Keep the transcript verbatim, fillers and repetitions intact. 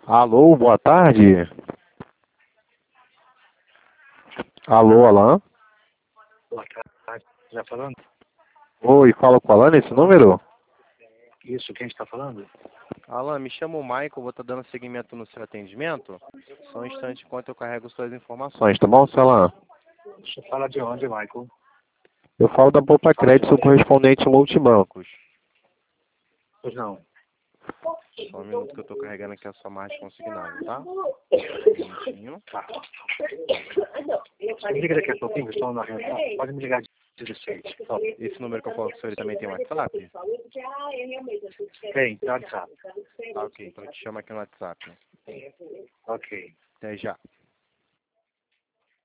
Alô, boa tarde. Alô, Alan? Boa tarde. Já falando? Oi, fala com o Alan nesse número? Isso, quem está falando? Alan, me chamo Michael, vou estar dando seguimento no seu atendimento. Só um instante enquanto eu carrego suas informações, tá bom, seu Alan? Você fala de onde, Michael? Eu falo da Poupa Fala de Crédito, sou onde? correspondente multibancos. Pois não. Só um minuto que eu estou carregando aqui a sua margem consignada, tá? Um minutinho. Tá. Você me liga daqui a pouquinho, eu estou na reunião. Pode me ligar de dezesseis. Ó, esse número que eu falo com o senhor ele também tem WhatsApp? Tem, tá WhatsApp. Tá, ok, então eu te chamo aqui no WhatsApp. Ok. Até já.